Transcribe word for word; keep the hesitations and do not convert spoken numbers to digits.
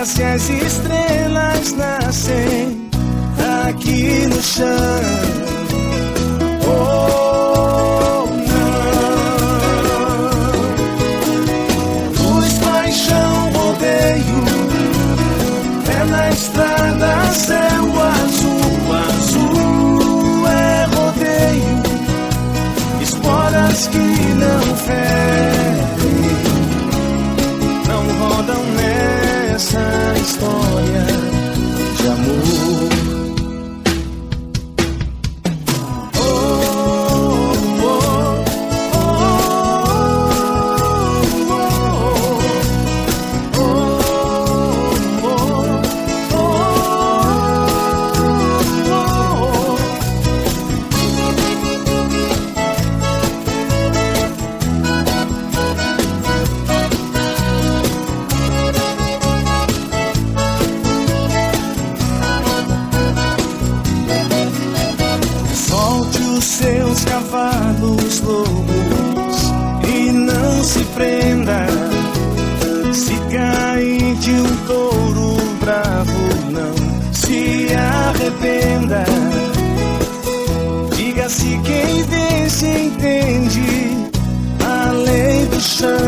Diga se as estrelas nascem aqui no chão. Oh, não. Luz, paixão, rodeio, é na estrada, céu azul, azul é rodeio, esporas que não ferem, não rodam nessa história de amor. Seus cavalos loucos e não se prenda. Se cair de um touro bravo, não se arrependa. Diga-se quem vê se entende a lei do chão.